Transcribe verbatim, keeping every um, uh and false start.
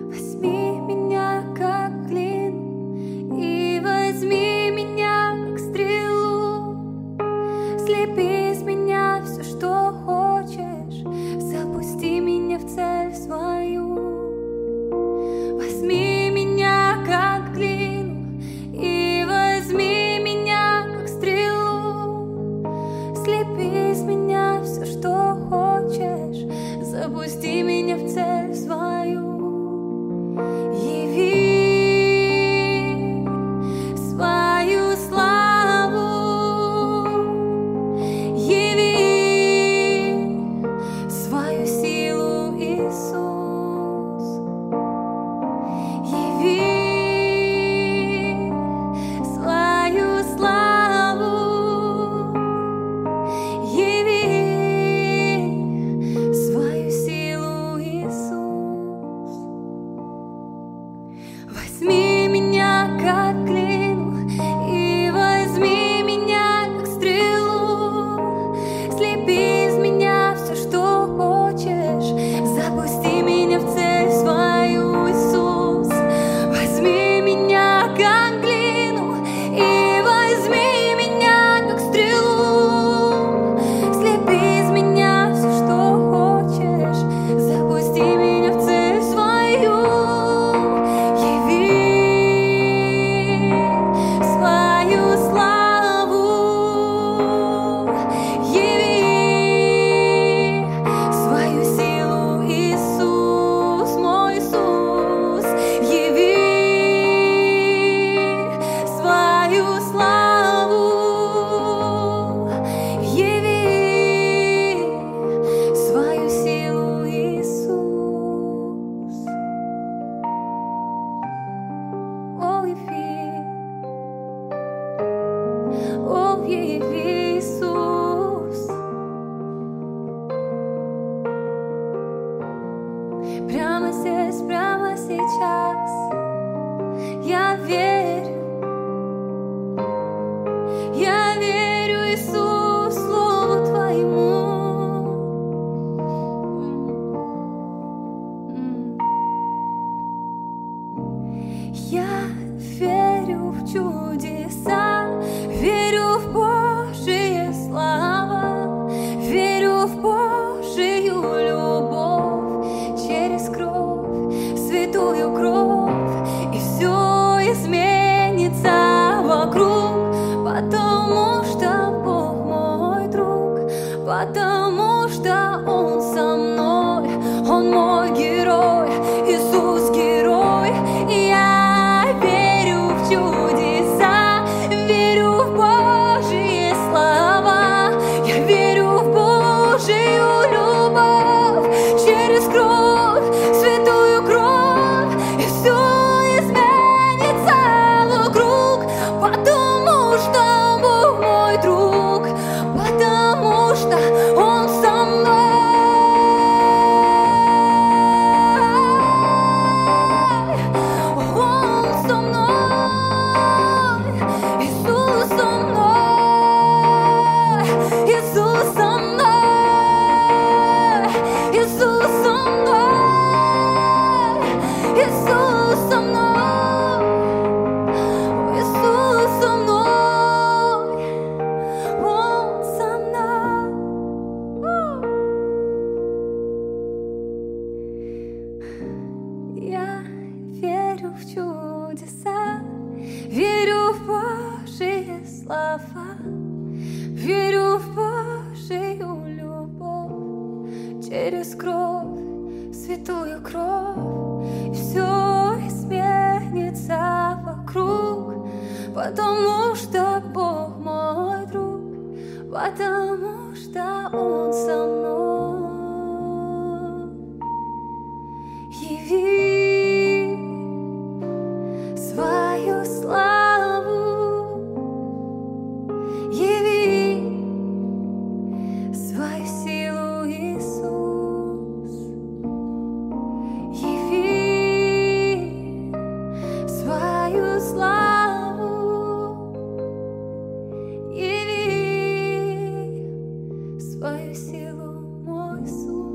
Возьми меня как клин и возьми меня как стрелу. Слепи из меня все, что хочешь, запусти меня в цель свою. Возьми меня как клин и возьми меня как стрелу. Слепи из меня все, что хочешь, запусти меня в цель свою. Яви свою славу, яви свою силу, Иисус. Яви свою славу, яви свою силу, Иисус. Возьми меня как клин и возьми меня как стрелу. Слепи из меня все, что хочешь, запусти меня в цель свою, Иисус. Возьми меня как глину и возьми меня как стрелу. Слепи из меня все, что хочешь, запусти меня в цель свою. Яви свою славу, яви свою силу, Иисус, мой Иисус. Яви свою славу, яви свою силу, Иисус. О, яви, о, яви, Иисус. Прямо здесь, прямо сейчас я верю, я верю, Иисус, Слову Твоему. Я верю в чудеса, верю в Божие слава, верю в Божию любовь через кровь, святую кровь, и все изменится вокруг, потому что Бог мой друг, потому что Он со мной, Он мой герой, Иисус герой. И я верю в чудеса, верю в Божьи слова, я верю в Божию любовь через кровь, святую кровь, и все изменится вокруг, потому что Бог мой друг, потому что Он со мной. Он со мной, Иисус со мной, Иисус со мной, Иисус со мной, Иисус со мной, Иисус со мной, Он со мной. Я верю в чудеса, верю в Божьи слова, верю в Божию любовь через кровь, святую кровь, и все изменится вокруг, потому что Бог мой друг, потому что Он со мной. Яви свою славу, яви свою силу, Иисус. Яви свою славу, яви свою силу, мой Иисус.